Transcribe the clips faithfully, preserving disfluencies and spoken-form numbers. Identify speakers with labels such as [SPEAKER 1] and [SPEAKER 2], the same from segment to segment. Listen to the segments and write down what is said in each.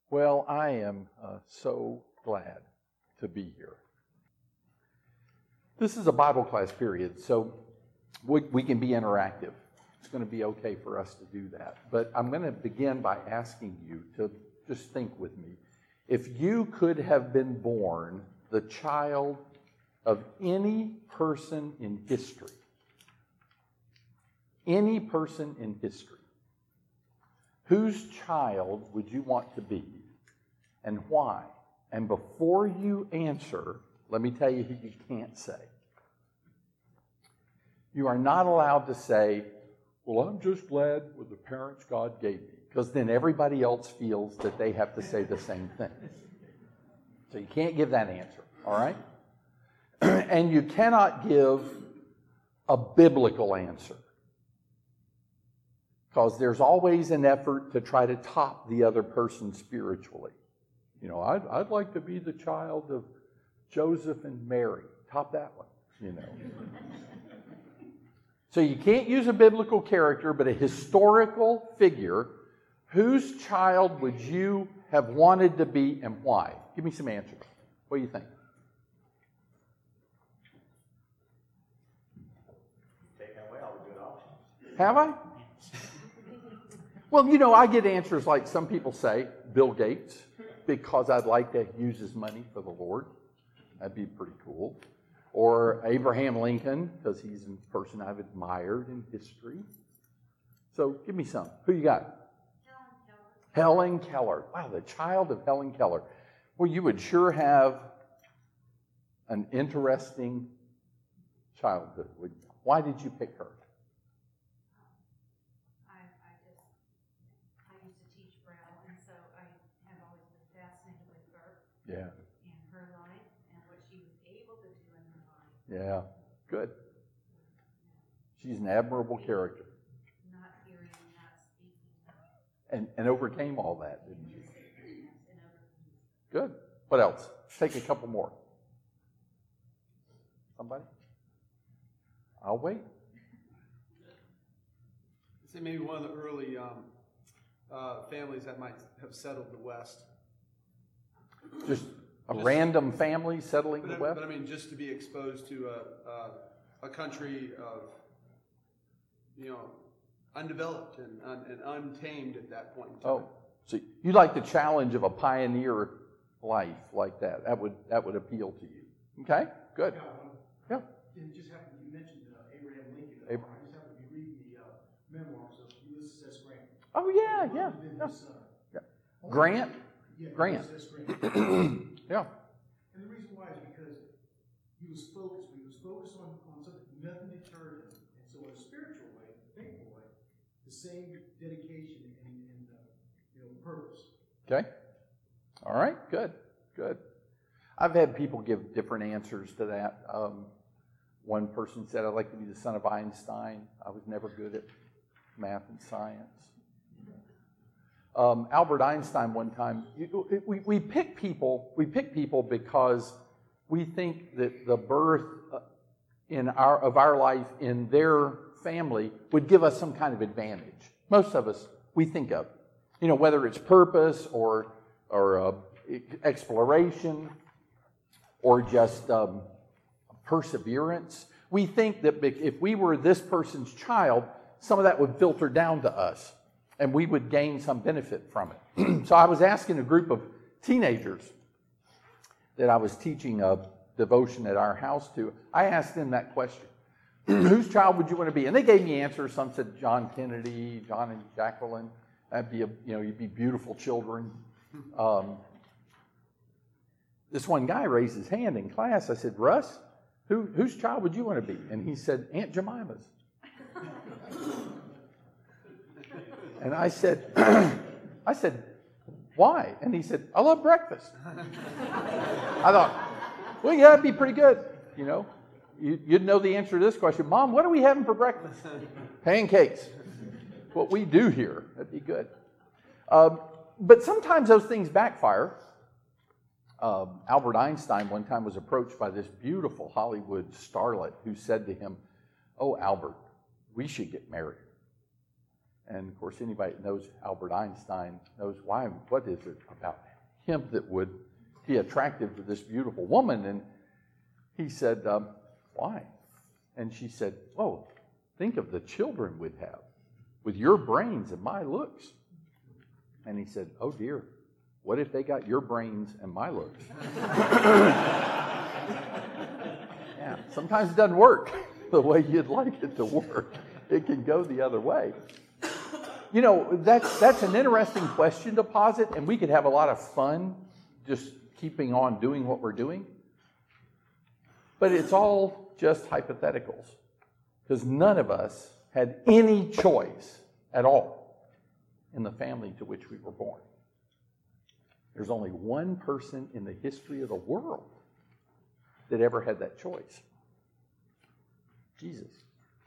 [SPEAKER 1] Well, I am uh, so glad to be here. This is a Bible class period, so we, we can be interactive. It's going to be okay for us to do that. But I'm going to begin by asking you to just think with me. If you could have been born the child of any person in history, any person in history, whose child would you want to be and why? And before you answer, let me tell you who you can't say. You are not allowed to say, well, I'm just glad with the parents God gave me, because then everybody else feels that they have to say the same thing. So you can't give that answer, all right? And you cannot give a biblical answer, because there's always an effort to try to top the other person spiritually. You know, I'd, I'd like to be the child of Joseph and Mary. Top that one, you know. So you can't use a biblical character, but a historical figure. Whose child would you have wanted to be and why? Give me some answers. What do you think?
[SPEAKER 2] Taking away all the good options.
[SPEAKER 1] Have I? Well, you know, I get answers like some people say, Bill Gates, because I'd like to use his money for the Lord. That'd be pretty cool. Or Abraham Lincoln, because he's a person I've admired in history. So give me some. Who you got? Helen Keller. Helen Keller. Wow, the child of Helen Keller. Well, you would sure have an interesting childhood, wouldn't you? Why did you pick her?
[SPEAKER 3] I, I just, I used to teach Braille, and so I have always been fascinated with her.
[SPEAKER 1] Yeah.
[SPEAKER 3] And her life, and what she was able to do in her life.
[SPEAKER 1] Yeah, good. She's an admirable character.
[SPEAKER 3] Not hearing, not speaking.
[SPEAKER 1] And, and overcame all that, didn't she?
[SPEAKER 3] Yes, and overcame.
[SPEAKER 1] Good. What else? Take a couple more. Somebody? I'll wait.
[SPEAKER 4] Say maybe one of the early um, uh, families that might have settled the West.
[SPEAKER 1] Just a
[SPEAKER 4] Just,
[SPEAKER 1] random family settling
[SPEAKER 4] but,
[SPEAKER 1] the
[SPEAKER 4] I,
[SPEAKER 1] West?
[SPEAKER 4] but I mean, just to be exposed to a, a, a country of, you know, undeveloped and, un, and untamed at that point in time.
[SPEAKER 1] Oh, so you like the challenge of a pioneer life like that. That would that would appeal to you. Okay, good.
[SPEAKER 5] Yeah.
[SPEAKER 1] Yeah.
[SPEAKER 5] It just happened, you mentioned uh, Abraham Lincoln.
[SPEAKER 1] Ab-
[SPEAKER 5] I just happened to be reading the uh, memoirs of Ulysses S. Grant.
[SPEAKER 1] Oh, yeah, yeah.
[SPEAKER 5] Been
[SPEAKER 1] yeah.
[SPEAKER 5] his son.
[SPEAKER 1] yeah. Grant?
[SPEAKER 5] Yeah,
[SPEAKER 1] Grant.
[SPEAKER 5] Ulysses S. Grant.
[SPEAKER 1] Yeah.
[SPEAKER 5] And the reason why is because he was focused. He was focused on, on something. Nothing deterred him. And so in a spiritual way, thankful way, the same dedication and, and uh, you know, purpose.
[SPEAKER 1] Okay. All right, good, good. I've had people give different answers to that. Um, one person said, I'd like to be the son of Einstein. I was never good at math and science. Um, Albert Einstein one time, you, we, we pick people, we pick people because we think that the birth in our, of our life in their family would give us some kind of advantage. Most of us, we think of, you know, whether it's purpose or or uh, exploration, or just um, perseverance. We think that if we were this person's child, some of that would filter down to us, and we would gain some benefit from it. So I was asking a group of teenagers that I was teaching a devotion at our house to, I asked them that question. Whose child would you want to be? And they gave me answers. Some said John Kennedy, John and Jacqueline. That'd be, a, you know, you'd be beautiful children. Um, this one guy raised his hand in class. I said, Russ, who, whose child would you want to be? And he said, Aunt Jemima's. And I said, I said, why? And he said, I love breakfast. I thought, well, yeah, that'd be pretty good. You know, you, you'd know the answer to this question. Mom, what are we having for breakfast? Pancakes. What we do here. That'd be good. Um, But sometimes those things backfire. Um, Albert Einstein one time was approached by this beautiful Hollywood starlet who said to him, oh, Albert, we should get married. And of course, anybody that knows Albert Einstein knows why. What is it about him that would be attractive to this beautiful woman? And he said, um, why? And she said, oh, think of the children we'd have with your brains and my looks. And he said, oh dear, what if they got your brains and my looks? Yeah, sometimes it doesn't work the way you'd like it to work. It can go the other way. You know, that's, that's an interesting question to posit, and we could have a lot of fun just keeping on doing what we're doing. But it's all just hypotheticals, because none of us had any choice at all in the family to which we were born. There's only one person in the history of the world that ever had that choice. Jesus.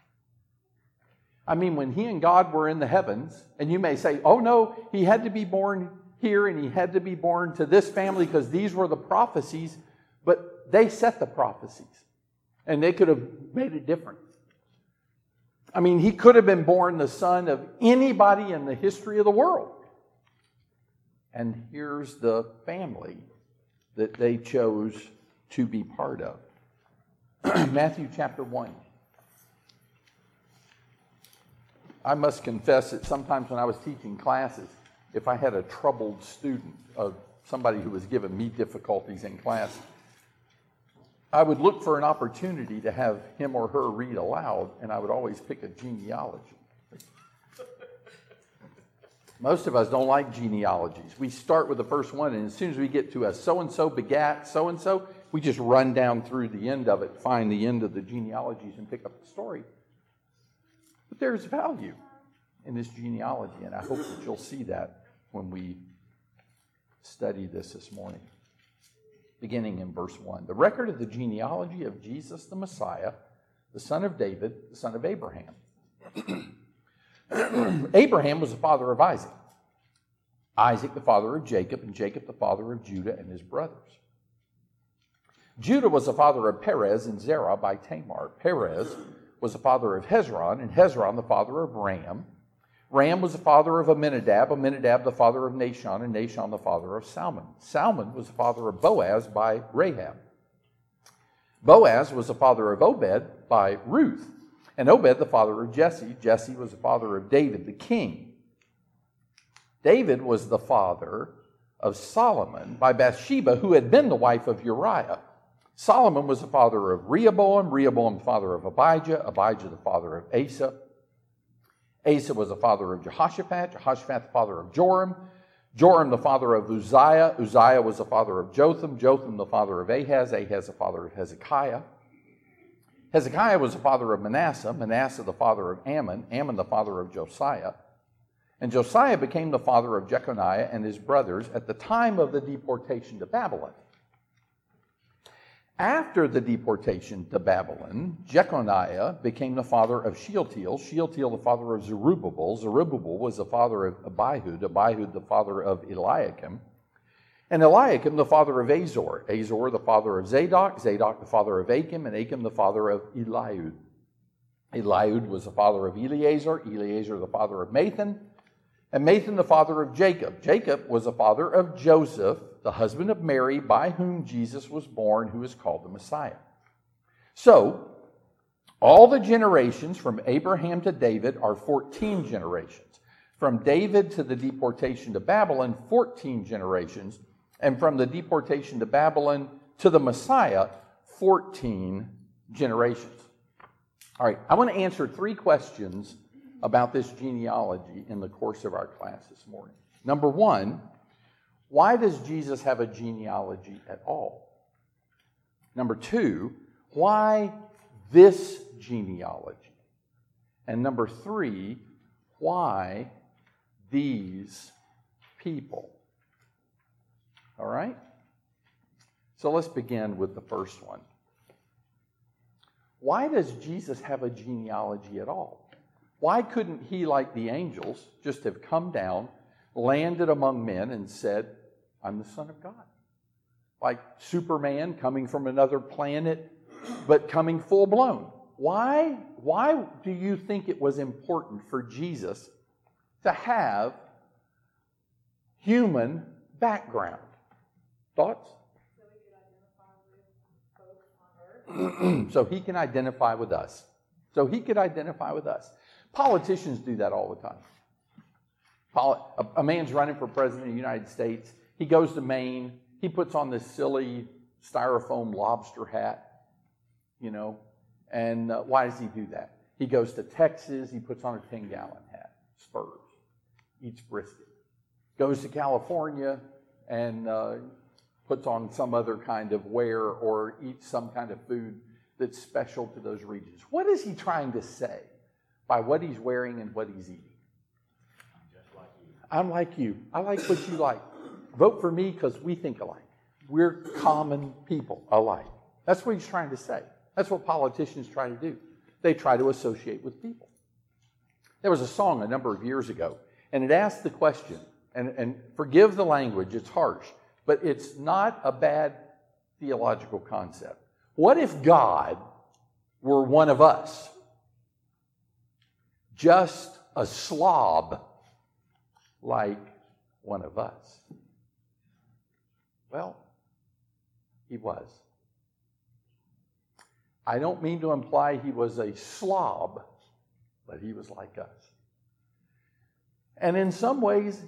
[SPEAKER 1] I mean, when he and God were in the heavens, and you may say, oh no, he had to be born here and he had to be born to this family because these were the prophecies, but they set the prophecies and they could have made it different. I mean, he could have been born the son of anybody in the history of the world. And here's the family that they chose to be part of. Matthew chapter one. I must confess that sometimes when I was teaching classes, if I had a troubled student, of somebody who was giving me difficulties in class, I would look for an opportunity to have him or her read aloud, and I would always pick a genealogy. Most of us don't like genealogies. We start with the first one, and as soon as we get to a so-and-so begat so-and-so, we just run down through the end of it, find the end of the genealogies, and pick up the story. But there's value in this genealogy, and I hope that you'll see that when we study this this morning. Beginning in verse one. The record of the genealogy of Jesus the Messiah, the son of David, the son of Abraham. Abraham was the father of Isaac. Isaac the father of Jacob, and Jacob the father of Judah and his brothers. Judah was the father of Perez and Zerah by Tamar. Perez was the father of Hezron, and Hezron the father of Ram. Ram was the father of Amminadab, Amminadab the father of Nahshon, and Nahshon the father of Salmon. Salmon was the father of Boaz by Rahab. Boaz was the father of Obed by Ruth, and Obed the father of Jesse. Jesse was the father of David the king. David was the father of Solomon by Bathsheba, who had been the wife of Uriah. Solomon was the father of Rehoboam, Rehoboam the father of Abijah, Abijah the father of Asa. Asa was the father of Jehoshaphat, Jehoshaphat the father of Joram, Joram the father of Uzziah, Uzziah was the father of Jotham, Jotham the father of Ahaz, Ahaz the father of Hezekiah. Hezekiah was the father of Manasseh, Manasseh the father of Ammon, Ammon the father of Josiah. And Josiah became the father of Jeconiah and his brothers at the time of the deportation to Babylon. After the deportation to Babylon, Jeconiah became the father of Shealtiel, Shealtiel the father of Zerubbabel, Zerubbabel was the father of Abihud, Abihud the father of Eliakim, and Eliakim the father of Azor, Azor the father of Zadok, Zadok the father of Achim, and Achim the father of Eliud. Eliud was the father of Eleazar, Eleazar the father of Mathan, and Mathan the father of Jacob. Jacob was the father of Joseph, the husband of Mary, by whom Jesus was born, who is called the Messiah. So, all the generations from Abraham to David are fourteen generations. From David to the deportation to Babylon, fourteen generations. And from the deportation to Babylon to the Messiah, fourteen generations. All right, I want to answer three questions about this genealogy in the course of our class this morning. Number one, why does Jesus have a genealogy at all? Number two, why this genealogy? And number three, why these people? All right? So let's begin with the first one. Why does Jesus have a genealogy at all? Why couldn't he, like the angels, just have come down, landed among men, and said, I'm the Son of God? Like Superman coming from another planet, but coming full blown. Why, why do you think it was important for Jesus to have human background. Thoughts? So he can identify with us. So he could identify with us. Politicians do that all the time. Poli- a, a man's running for president of the United States. He goes to Maine. He puts on this silly styrofoam lobster hat, you know. And uh, why does he do that? He goes to Texas. He puts on a ten-gallon hat, spurs, eats brisket. Goes to California and uh, puts on some other kind of wear or eats some kind of food that's special to those regions. What is he trying to say by what he's wearing and what he's eating?
[SPEAKER 2] Just like you.
[SPEAKER 1] I'm like you. I like what you like. Vote for me because we think alike. We're common people alike. That's what he's trying to say. That's what politicians try to do. They try to associate with people. There was a song a number of years ago, and it asked the question, and, and forgive the language, it's harsh, but it's not a bad theological concept. What if God were one of us? Just a slob like one of us. Well, he was. I don't mean to imply he was a slob, but he was like us. And in some ways,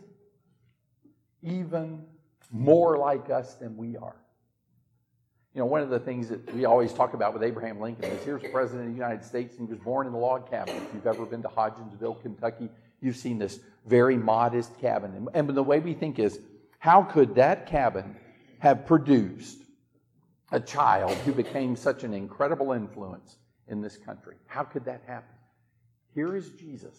[SPEAKER 1] even more like us than we are. You know, one of the things that we always talk about with Abraham Lincoln is here's the President of the United States, and he was born in a log cabin. If you've ever been to Hodgensville, Kentucky, you've seen this very modest cabin. And, and the way we think is, how could that cabin have produced a child who became such an incredible influence in this country? How could that happen? Here is Jesus.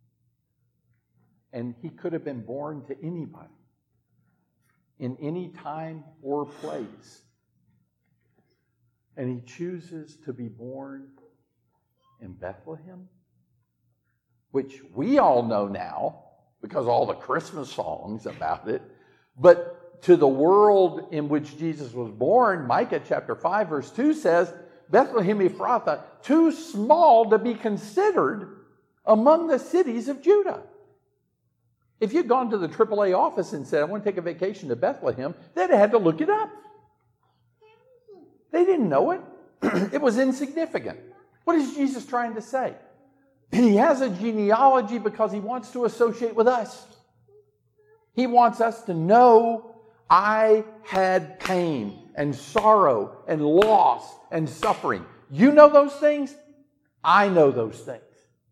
[SPEAKER 1] And he could have been born to anybody, in any time or place. And he chooses to be born in Bethlehem, which we all know now because all the Christmas songs about it. But to the world in which Jesus was born, Micah chapter five verse two says, Bethlehem Ephrathah, too small to be considered among the cities of Judah. If you'd gone to the triple A office and said, I want to take a vacation to Bethlehem, they'd have had to look it up. They didn't know it. It was insignificant. What is Jesus trying to say? He has a genealogy because he wants to associate with us. He wants us to know I had pain and sorrow and loss and suffering. You know those things? I know those things.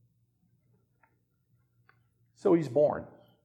[SPEAKER 1] So he's born.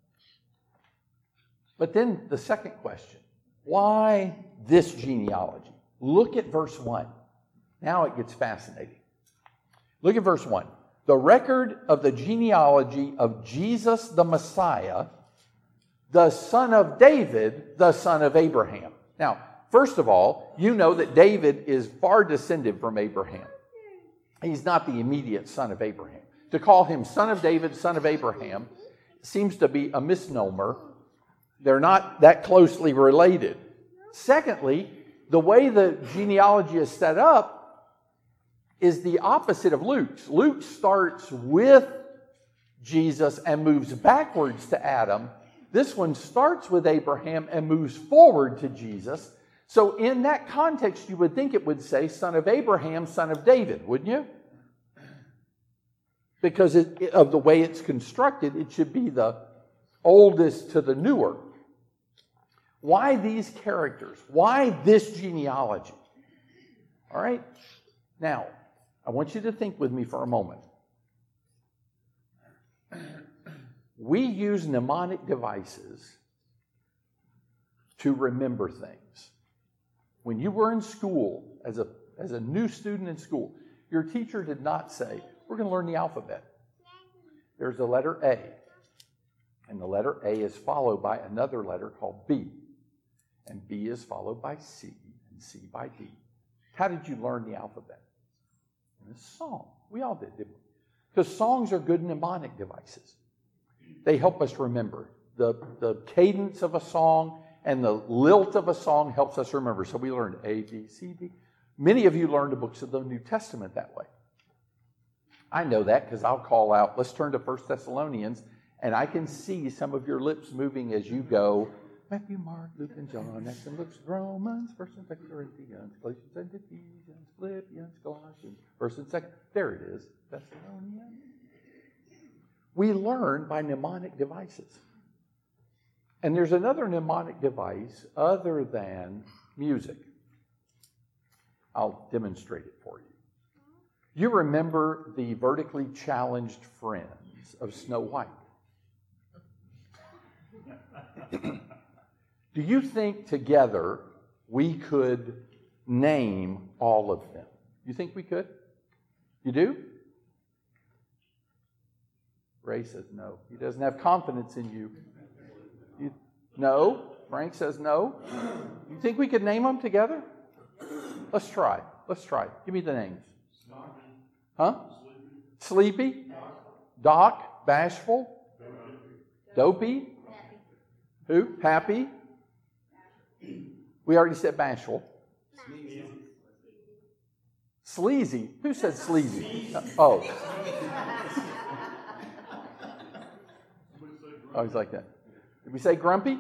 [SPEAKER 1] But then the second question, why this genealogy? Look at verse one. Now it gets fascinating. Look at verse one. The record of the genealogy of Jesus the Messiah, the son of David, the son of Abraham. Now, first of all, you know that David is far descended from Abraham. He's not the immediate son of Abraham. To call him son of David, son of Abraham, seems to be a misnomer. They're not that closely related. Secondly, the way the genealogy is set up is the opposite of Luke's. Luke starts with Jesus and moves backwards to Adam. This one starts with Abraham and moves forward to Jesus. So in that context, you would think it would say son of Abraham, son of David, wouldn't you? Because it, of the way it's constructed, it should be the oldest to the newer. Why these characters? Why this genealogy? All right? Now, I want you to think with me for a moment. We use mnemonic devices to remember things. When you were in school, as a, as a new student in school, your teacher did not say, we're going to learn the alphabet. There's the letter A. And the letter A is followed by another letter called B. And B is followed by C, and C by D. How did you learn the alphabet? In a song. We all did, didn't we? Because songs are good mnemonic devices. They help us remember. The, the cadence of a song and the lilt of a song helps us remember. So we learned A, B, C, D. Many of you learned the books of the New Testament that way. I know that because I'll call out, let's turn to First Thessalonians, And I can see some of your lips moving as you go, Matthew, Mark, Luke, and John, Acts and Luke, Romans, First and Second Corinthians, Galatians and Ephesians, Philippians, Colossians, First and Second. There it is, Thessalonians. We learn by mnemonic devices. And there's another mnemonic device other than music. I'll demonstrate it for you. You remember the vertically challenged friends of Snow White. Do you think together we could name all of them? You think we could? You do? Ray says no. He doesn't have confidence in you. you no. Frank says no. You think we could name them together? Let's try. Let's try. Give me the names. Huh? Sleepy? Doc? Bashful? Dopey? Who? Happy? We already said bashful. Sleazy. Who said sleazy? Uh, oh. Oh, he's like that. Did we say grumpy?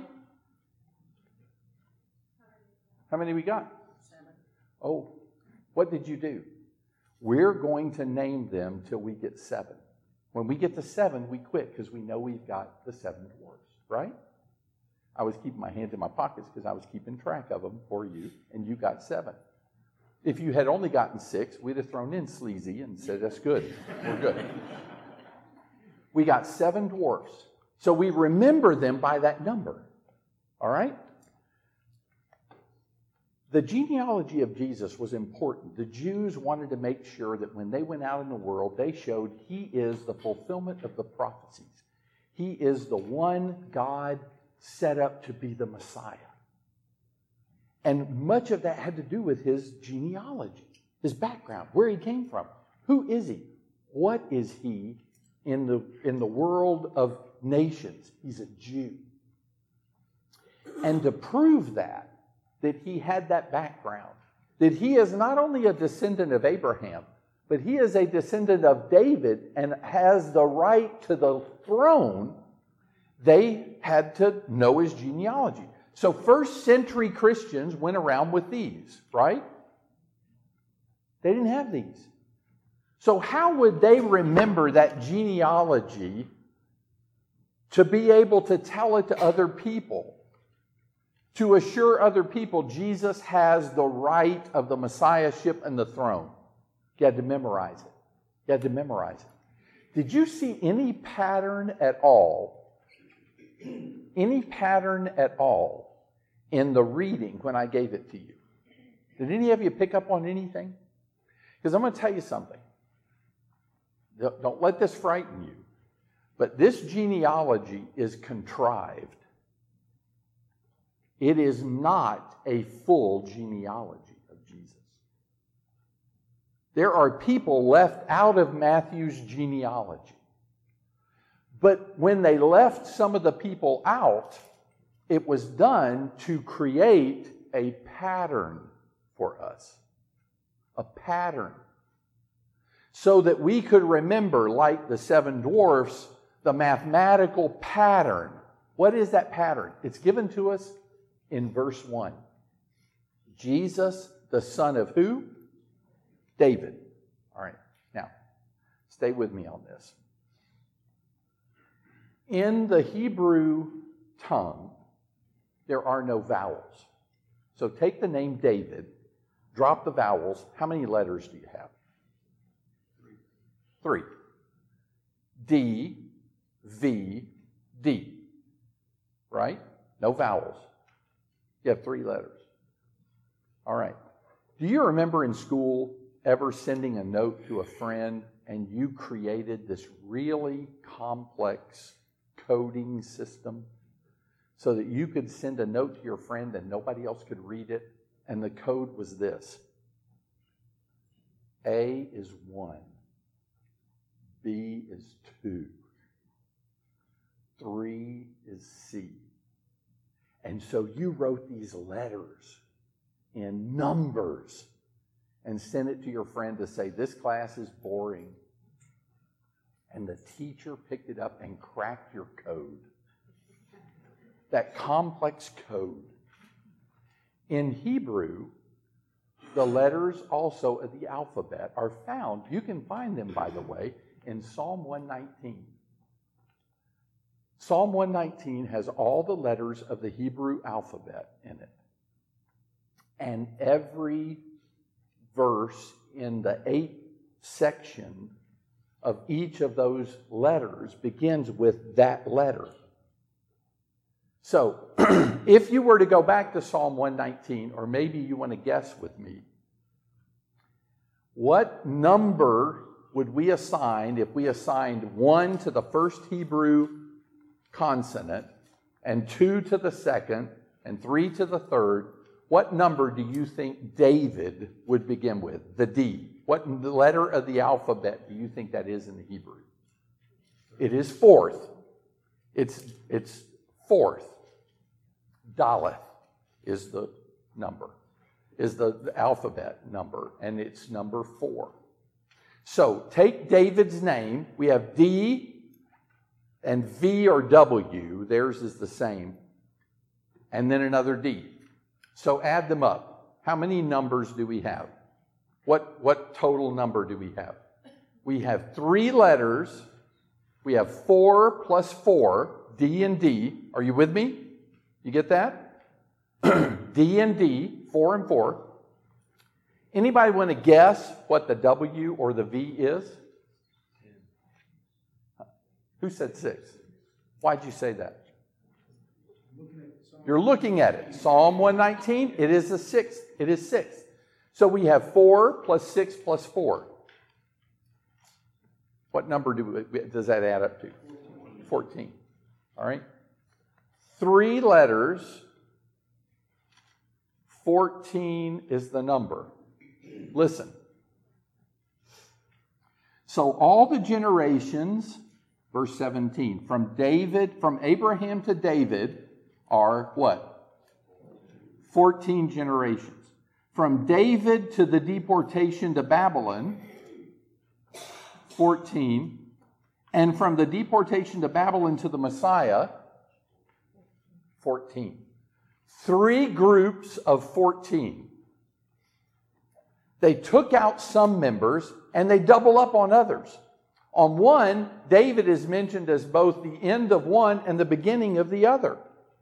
[SPEAKER 1] How many we got? Oh, what did you do? We're going to name them till we get seven. When we get to seven, we quit because we know we've got the seven dwarfs, right? I was keeping my hands in my pockets because I was keeping track of them for you, and you got seven. If you had only gotten six, we'd have thrown in sleazy and said, that's good. We're good. We got seven dwarfs. So we remember them by that number. All right? The genealogy of Jesus was important. The Jews wanted to make sure that when they went out in the world, they showed he is the fulfillment of the prophecies. He is the one God set up to be the Messiah. And much of that had to do with his genealogy, his background, where he came from. Who is he? What is he in the, in the world of nations? He's a Jew. And to prove that, that he had that background, that he is not only a descendant of Abraham, but he is a descendant of David and has the right to the throne, they had to know his genealogy. So first century Christians went around with these, right? They didn't have these. So how would they remember that genealogy to be able to tell it to other people? To assure other people Jesus has the right of the Messiahship and the throne. You had to memorize it. You had to memorize it. Did you see any pattern at all, any pattern at all in the reading when I gave it to you? Did any of you pick up on anything? Because I'm going to tell you something. Don't let this frighten you. But this genealogy is contrived. It is not a full genealogy of Jesus. There are people left out of Matthew's genealogy. But when they left some of the people out, it was done to create a pattern for us. A pattern. So that we could remember, like the seven dwarfs, the mathematical pattern. What is that pattern? It's given to us in verse one. Jesus, the son of who? David. All right. Now, stay with me on this. In the Hebrew tongue, there are no vowels. So take the name David, drop the vowels. How many letters do you have? Three. D, V, D. Right? No vowels. You have three letters. All right. Do you remember in school ever sending a note to a friend and you created this really complex coding system so that you could send a note to your friend and nobody else could read it? And the code was this. A is one. B is two. Three is C. And so you wrote these letters in numbers and sent it to your friend to say, this class is boring. and the teacher picked it up and cracked your code. That complex code. In Hebrew, the letters also of the alphabet are found, you can find them, by the way, in Psalm one nineteen. Psalm one nineteen has all the letters of the Hebrew alphabet in it. And every verse in the eighth section of each of those letters begins with that letter. So, if you were to go back to Psalm one nineteen, or maybe you want to guess with me, what number would we assign if we assigned one to the first Hebrew consonant, and two to the second, and three to the third? What number do you think David would begin with? The D. What letter of the alphabet do you think that is in the Hebrew? It is fourth. It's, it's fourth. Daleth is the number, is the, the alphabet number, and it's number four. So take David's name. We have D and V or W. Theirs is the same. And then another D. So add them up. How many numbers do we have? What, what total number do we have? We have three letters. We have four plus four, D and D. Are you with me? You get that? D and D, four and four. Anybody want to guess what the W or the V is? Who said six? Why'd you say that? You're looking at it. Psalm one nineteen, it is a six. It is six. So we have four plus six plus four. What number do we, does that add up to? fourteen. All right? Three letters, fourteen is the number. Listen. So all the generations, verse seventeen, from David, from Abraham to David are what? fourteen generations. From David to the deportation to Babylon, fourteen. And from the deportation to Babylon to the Messiah, fourteen. Three groups of fourteen. They took out some members and they double up on others. On one, David is mentioned as both the end of one and the beginning of the other.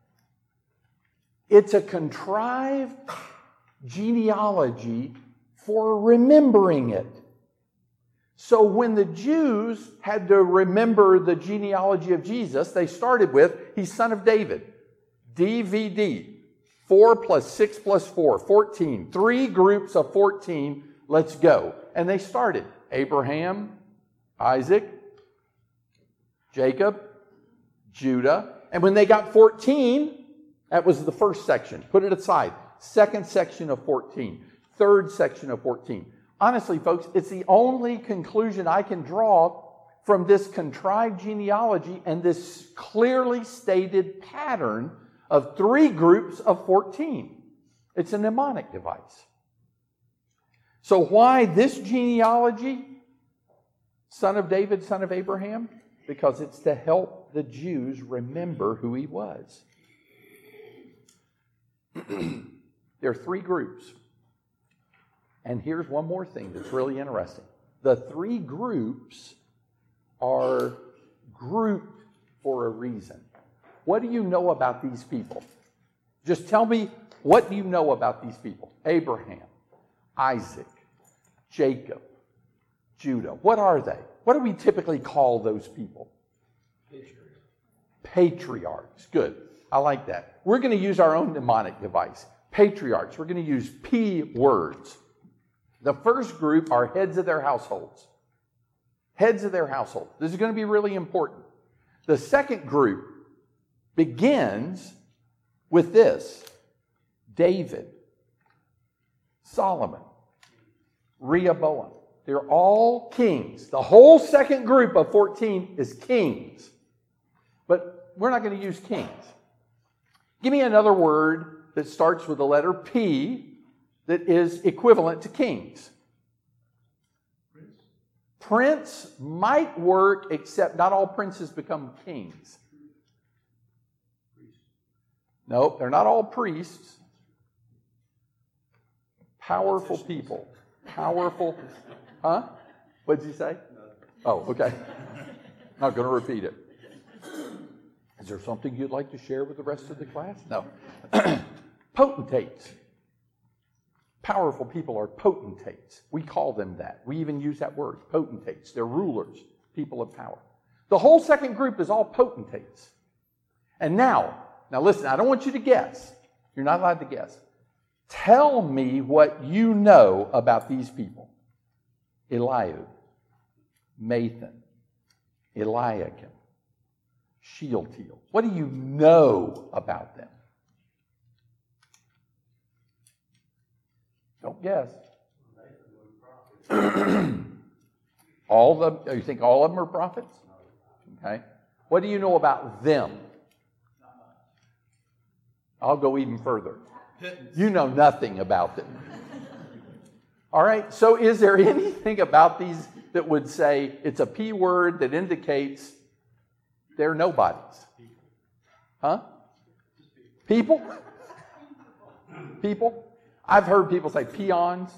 [SPEAKER 1] It's a contrived genealogy for remembering it. So when the Jews had to remember the genealogy of Jesus, they started with, he's son of David. D V D. four plus six plus four. fourteen. Three groups of fourteen. Let's go. And they started. Abraham, Isaac, Jacob, Judah. And when they got fourteen, that was the first section. Put it aside. Second section of fourteen. Third section of fourteen. Honestly, folks, it's the only conclusion I can draw from this contrived genealogy and this clearly stated pattern of three groups of fourteen. It's a mnemonic device. So why this genealogy? Son of David, son of Abraham? Because it's to help the Jews remember who he was. There are three groups. And here's one more thing that's really interesting. The three groups are grouped for a reason. What do you know about these people? Just tell me, what do you know about these people? Abraham, Isaac, Jacob, Judah. What are they? What do we typically call those people? Patriarchs. Patriarchs. Good. I like that. We're going to use our own mnemonic device. Patriarchs. We're going to use P words. The first group are heads of their households. Heads of their household. This is going to be really important. The second group begins with this: David, Solomon, Rehoboam. They're all kings. The whole second group of fourteen is kings. But we're not going to use kings. Give me another word that starts with the letter P that is equivalent to kings.
[SPEAKER 5] Prince.
[SPEAKER 1] Prince might work, except not all princes become kings. Nope, they're not all priests. Powerful people. Powerful. Huh? What did you say? Oh, okay. Not going to repeat it. Is there something you'd like to share with the rest of the class? No. Potentates. Powerful people are potentates. We call them that. We even use that word, potentates. They're rulers, people of power. The whole second group is all potentates. And now, now listen, I don't want you to guess. You're not allowed to guess. Tell me what you know about these people. Eliud, Mathan, Eliakim, Shealtiel. What do you know about them? Don't guess. All of them, you think all of them are prophets? Okay. What do you know about them? I'll go even further. You know nothing about them. All right, so is there anything about these that would say it's a P word that indicates they're nobodies? Huh? People? People? I've heard people say peons.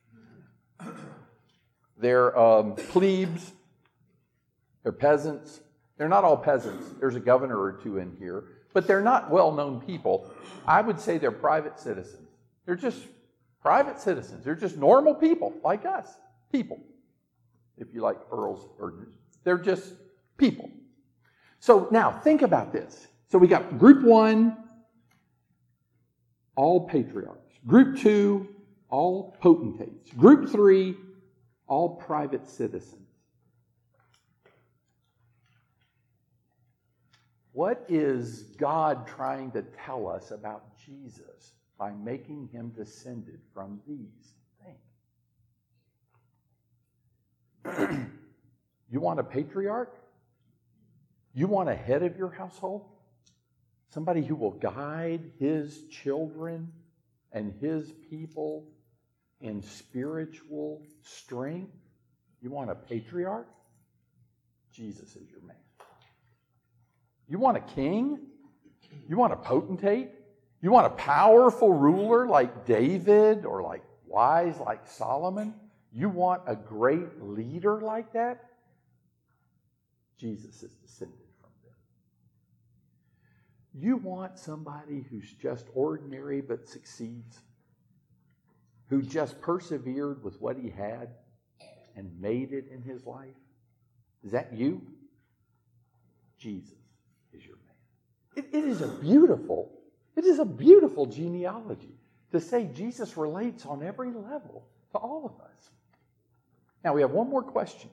[SPEAKER 1] They're um, plebes. They're peasants. They're not all peasants. There's a governor or two in here. But they're not well-known people. I would say they're private citizens. They're just private citizens. They're just normal people like us. People. If you like Earl's Burgers. They're just people. So now think about this. So we got group one, all patriarchs. Group two, all potentates. Group three, all private citizens. What is God trying to tell us about Jesus by making him descended from these things? You want a patriarch? You want a head of your household? Somebody who will guide his children and his people in spiritual strength? You want a patriarch? Jesus is your man. You want a king? You want a potentate? You want a powerful ruler like David or like wise like Solomon? You want a great leader like that? Jesus is descended from them. You want somebody who's just ordinary but succeeds? Who just persevered with what he had and made it in his life? Is that you? Jesus is your man. It, it is a beautiful, it is a beautiful genealogy to say Jesus relates on every level to all of us. Now we have one more question.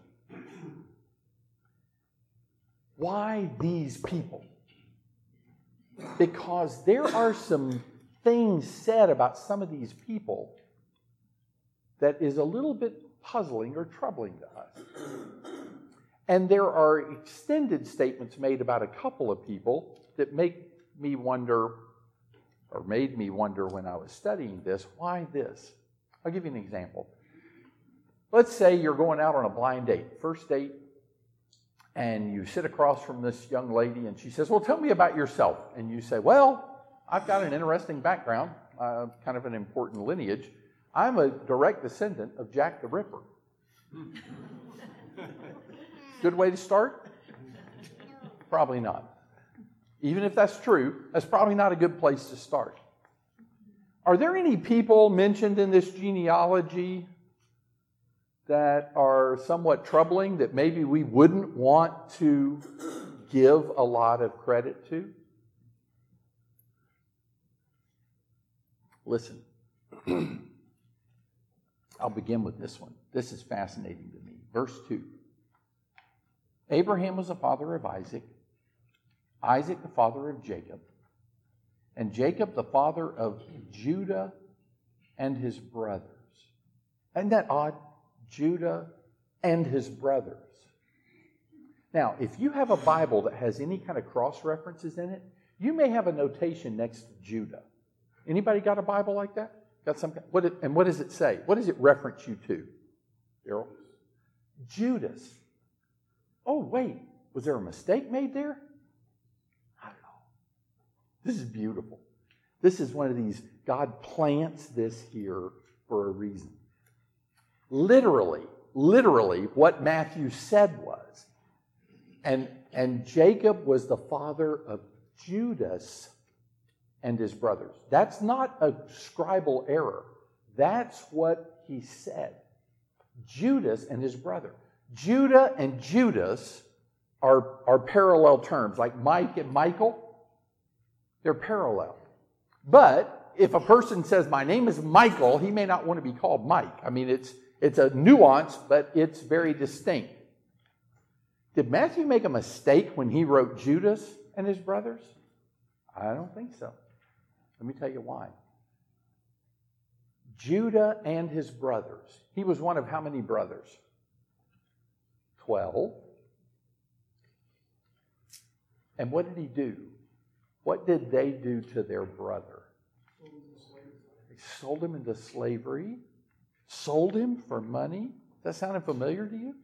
[SPEAKER 1] Why these people? Because there are some things said about some of these people that is a little bit puzzling or troubling to us. And there are extended statements made about a couple of people that make me wonder, or made me wonder when I was studying this, why this? I'll give you an example. Let's say you're going out on a blind date, first date, and you sit across from this young lady and she says, well, tell me about yourself. And you say, well, I've got an interesting background, uh, kind of an important lineage. I'm a direct descendant of Jack the Ripper. Good way to start? Probably not. Even if that's true, that's probably not a good place to start. Are there any people mentioned in this genealogy that are somewhat troubling that maybe we wouldn't want to give a lot of credit to? Listen. I'll begin with this one. This is fascinating to me. Verse two. Abraham was the father of Isaac, Isaac the father of Jacob, and Jacob the father of Judah and his brothers. Isn't that odd? Judah and his brothers. Now, if you have a Bible that has any kind of cross references in it, you may have a notation next to Judah. Anybody got a Bible like that? Got some? What it, and what does it say? What does it reference you to? Daryl? Judas. Oh, wait, was there a mistake made there? I don't know. This is beautiful. This is one of these, God plants this here for a reason. Literally, literally, what Matthew said was, and, and Jacob was the father of Judas and his brothers. That's not a scribal error. That's what he said. Judas and his brother. Judah and Judas are, are parallel terms, like Mike and Michael. They're parallel. But if a person says, my name is Michael, he may not want to be called Mike. I mean, it's, it's a nuance, but it's very distinct. Did Matthew make a mistake when he wrote Judas and his brothers? I don't think so. Let me tell you why. Judah and his brothers. He was one of how many brothers? Twelve. And what did he do? What did they do to their brother? They sold him into slavery. Sold him for money. Does that sound familiar to you?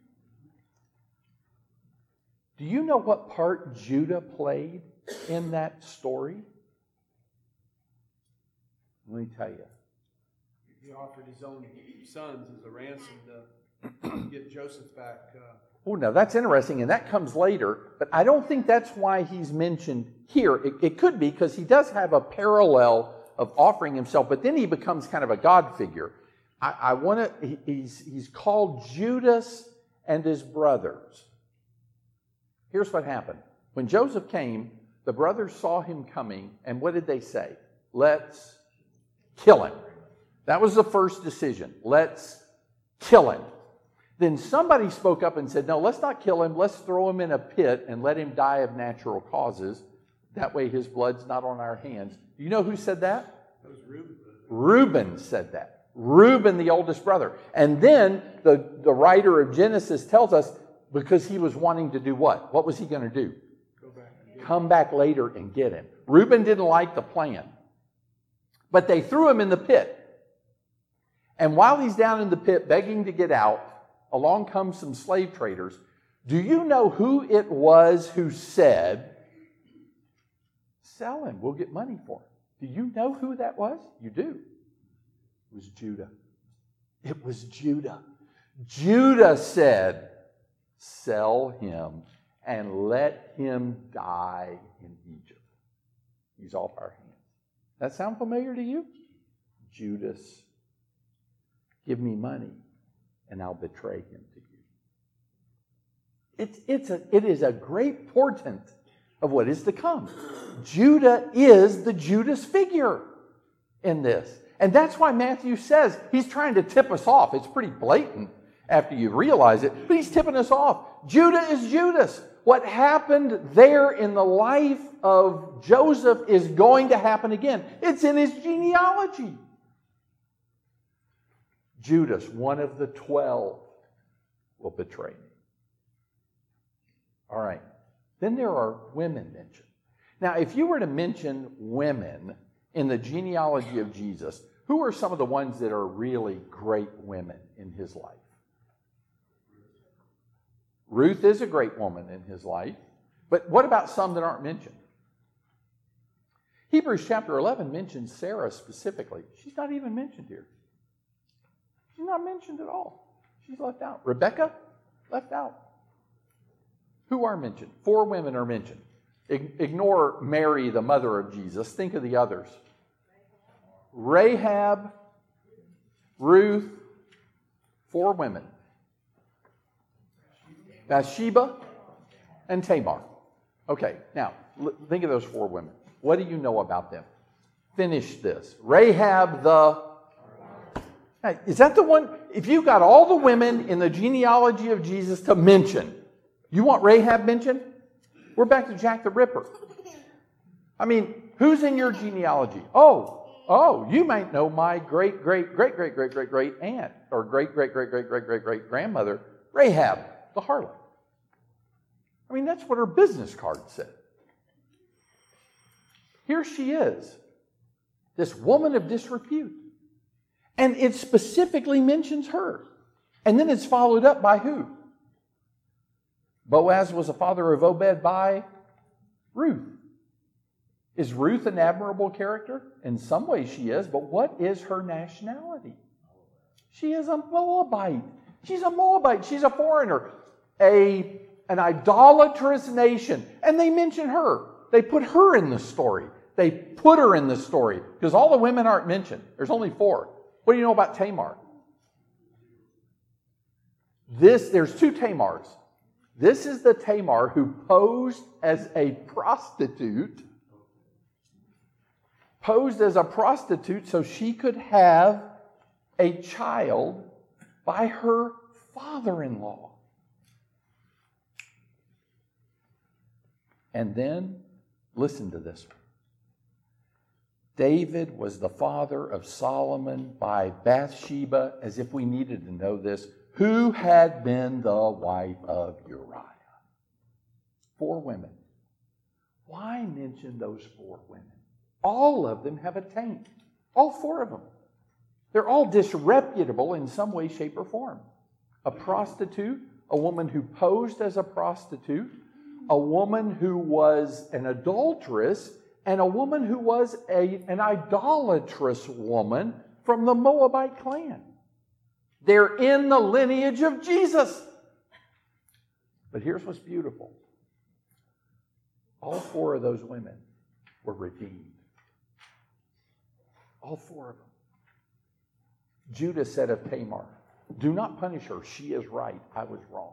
[SPEAKER 1] Do you know what part Judah played in that story? Let me tell you.
[SPEAKER 4] He offered his own sons as a ransom to get Joseph back. Uh,
[SPEAKER 1] Oh, now that's interesting, and that comes later, but I don't think that's why he's mentioned here. It, it could be because he does have a parallel of offering himself, but then he becomes kind of a God figure. I, I want to, he, he's, he's called Judas and his brothers. Here's what happened. When Joseph came, the brothers saw him coming, and what did they say? Let's kill him. That was the first decision. Let's kill him. Then somebody spoke up and said, no, let's not kill him. Let's throw him in a pit and let him die of natural causes. That way his blood's not on our hands. Do you know who said that?
[SPEAKER 4] that was Reuben.
[SPEAKER 1] Reuben said that. Reuben, the oldest brother. And then the, the writer of Genesis tells us, because he was wanting to do what? What was he going to do?
[SPEAKER 4] Go back and get
[SPEAKER 1] Come back later and get him. Reuben didn't like the plan. But they threw him in the pit. And while he's down in the pit begging to get out, along comes some slave traders. Do you know who it was who said, sell him, we'll get money for him? Do you know who that was? You do. It was Judah. It was Judah. Judah said, sell him and let him die in Egypt. He's off our hands. That sound familiar to you? Judas, give me money and I'll betray him to you. It's, it's a, it is a great portent of what is to come. Judah is the Judas figure in this. And that's why Matthew says he's trying to tip us off. It's pretty blatant after you realize it, but he's tipping us off. Judah is Judas. What happened there in the life of Joseph is going to happen again. It's in his genealogy. Judas, one of the twelve, will betray me. All right. Then there are women mentioned. Now, if you were to mention women in the genealogy of Jesus, who are some of the ones that are really great women in his life? Ruth is a great woman in his life. But what about some that aren't mentioned? Hebrews chapter eleven mentions Sarah specifically. She's not even mentioned here. She's not mentioned at all. She's left out. Rebecca, left out. Who are mentioned? Four women are mentioned. Ignore Mary, the mother of Jesus. Think of the others. Rahab, Ruth, four women. Bathsheba and Tamar. Okay, now, think of those four women. What do you know about them? Finish this. Rahab the... Is that the one? If you got all the women in the genealogy of Jesus to mention, you want Rahab mentioned? We're back to Jack the Ripper. I mean, who's in your genealogy? Oh, oh, you might know my great, great, great, great, great, great, great aunt or great, great, great, great, great, great, great grandmother, Rahab, the harlot. I mean, that's what her business card said. Here she is, this woman of disrepute. And it specifically mentions her. And then it's followed up by who? Boaz was the father of Obed by Ruth. Is Ruth an admirable character? In some ways she is, but what is her nationality? She is a Moabite. She's a Moabite. She's a foreigner. A, an idolatrous nation. And they mention her. They put her in the story. They put her in the story. Because all the women aren't mentioned. There's only four. What do you know about Tamar? This, there's two Tamars. This is the Tamar who posed as a prostitute. Posed as a prostitute so she could have a child by her father-in-law. And then, listen to this one. David was the father of Solomon by Bathsheba, as if we needed to know this, who had been the wife of Uriah. Four women. Why mention those four women? All of them have a taint. All four of them. They're all disreputable in some way, shape, or form. A prostitute, a woman who posed as a prostitute, a woman who was an adulteress, and a woman who was a, an idolatrous woman from the Moabite clan. They're in the lineage of Jesus. But here's what's beautiful. All four of those women were redeemed. All four of them. Judah said of Tamar, do not punish her. She is right. I was wrong.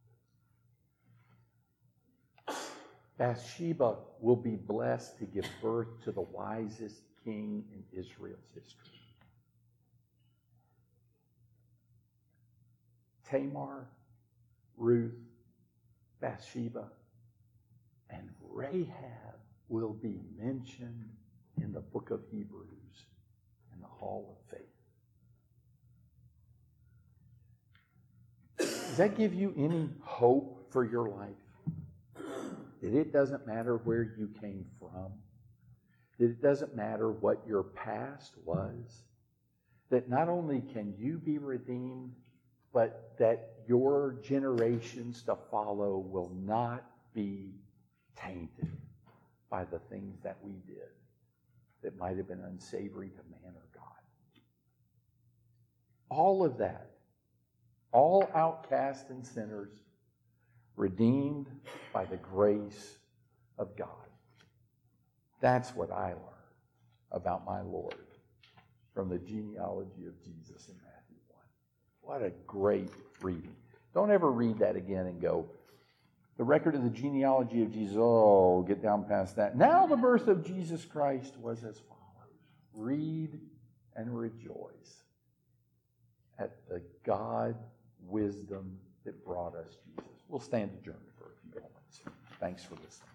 [SPEAKER 1] Bathsheba will be blessed to give birth to the wisest king in Israel's history. Tamar, Ruth, Bathsheba, and Rahab will be mentioned in the book of Hebrews in the Hall of Faith. Does that give you any hope for your life? That it doesn't matter where you came from? That it doesn't matter what your past was? That not only can you be redeemed, but that your generations to follow will not be tainted by the things that we did that might have been unsavory to man or God. All of that, all outcasts and sinners, redeemed by the grace of God. That's what I learned about my Lord from the genealogy of Jesus in Matthew one. What a great reading. Don't ever read that again and go, the record of the genealogy of Jesus, oh, get down past that. Now the birth of Jesus Christ was as follows. Read and rejoice at the God wisdom that brought us Jesus. We'll stand adjourned for a few moments. Thanks for listening.